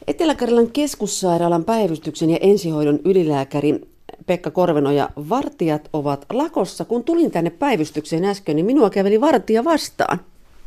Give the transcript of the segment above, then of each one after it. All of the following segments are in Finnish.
Etelä-Karjalan keskussairaalan päivystyksen ja ensihoidon ylilääkäri Pekka Korvenoja, vartijat ovat lakossa. Kun tulin tänne päivystykseen äsken, niin minua käveli vartija vastaan.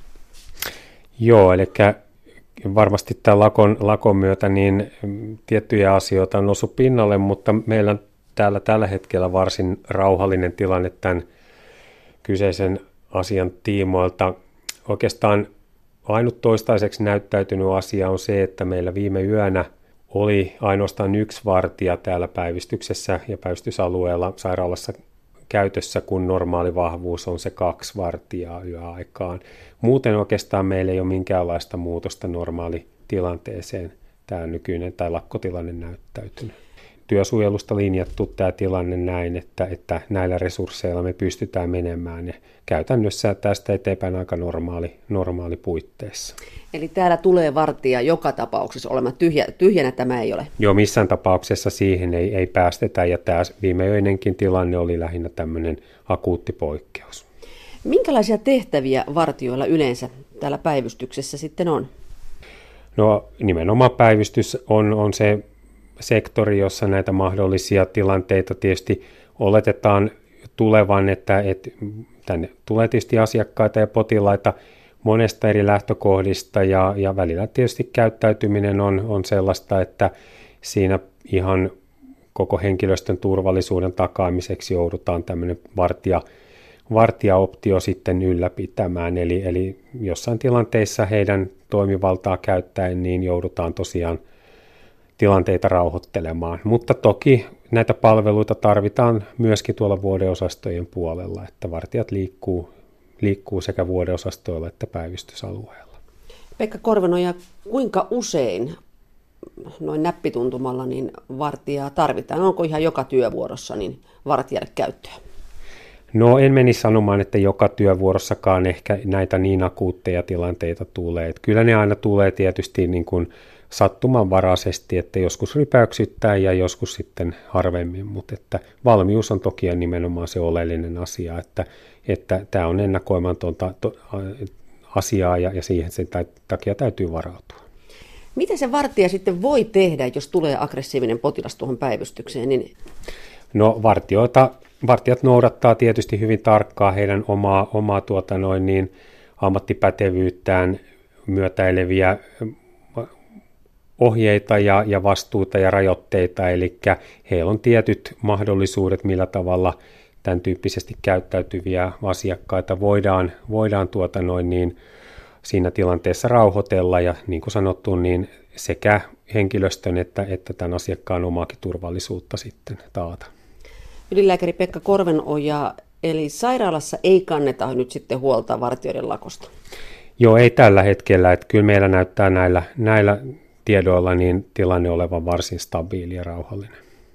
Joo, eli varmasti tämän lakon myötä niin tiettyjä asioita on noussut pinnalle, mutta meillä on täällä tällä hetkellä varsin rauhallinen tilanne tämän kyseisen asian tiimoilta. Oikeastaan ainut toistaiseksi näyttäytynyt asia on se, että meillä viime yönä oli ainoastaan yksi vartija täällä päivystyksessä ja päivystysalueella sairaalassa käytössä, kun normaali vahvuus on se 2 vartijaa yöaikaan. Muuten oikeastaan meillä ei ole minkäänlaista muutosta normaalitilanteeseen tämä nykyinen tai lakkotilanne näyttäytynyt. Työsuojelusta linjattu tämä tilanne näin, että näillä resursseilla me pystytään menemään ja käytännössä tästä eteenpäin aika normaali puitteissa. Eli täällä tulee vartija joka tapauksessa olemaan tyhjänä tämä ei ole? Joo, missään tapauksessa siihen ei päästetä ja tämä viimeöinenkin tilanne oli lähinnä tämmöinen akuutti poikkeus. Minkälaisia tehtäviä vartijoilla yleensä täällä päivystyksessä sitten on? No nimenomaan päivystys on se sektori, jossa näitä mahdollisia tilanteita tietysti oletetaan tulevan, että tänne tulee tietysti asiakkaita ja potilaita monesta eri lähtökohdista ja välillä tietysti käyttäytyminen on sellaista, että siinä ihan koko henkilöstön turvallisuuden takaamiseksi joudutaan tämmöinen vartijaoptio sitten ylläpitämään, eli jossain tilanteissa heidän toimivaltaa käyttäen niin joudutaan tosiaan tilanteita rauhoittelemaan, mutta toki näitä palveluita tarvitaan myöskin tuolla vuodeosastojen puolella, että vartijat liikkuu sekä vuodeosastoilla että päivystysalueella. Pekka Korvenoja, kuinka usein noin näppituntumalla niin vartijaa tarvitaan? Onko ihan joka työvuorossa niin vartijalle käyttöä? No en menisi sanomaan, että joka työvuorossakaan ehkä näitä niin akuutteja tilanteita tulee. Että kyllä ne aina tulee tietysti niin kuin sattumanvaraisesti, että joskus rypäyksyttäen ja joskus sitten harvemmin, mutta että valmius on toki nimenomaan se oleellinen asia, että tämä on ennakoimatonta asiaa ja siihen sen takia täytyy varautua. Mitä se vartija sitten voi tehdä, jos tulee aggressiivinen potilas tuohon päivystykseen? No vartijat noudattaa tietysti hyvin tarkkaan heidän omaa ammattipätevyyttään myötäileviä ohjeita ja vastuuta ja rajoitteita, eli heillä on tietyt mahdollisuudet, millä tavalla tämän tyyppisesti käyttäytyviä asiakkaita voidaan siinä tilanteessa rauhoitella ja niin kuin sanottu, niin sekä henkilöstön että tämän asiakkaan omaakin turvallisuutta sitten taata. Ylilääkäri Pekka Korvenoja, eli sairaalassa ei kanneta nyt sitten huolta vartijoiden lakosta? Joo, ei tällä hetkellä, että kyllä meillä näyttää näillä tiedoilla niin tilanne olevan varsin stabiili ja rauhallinen.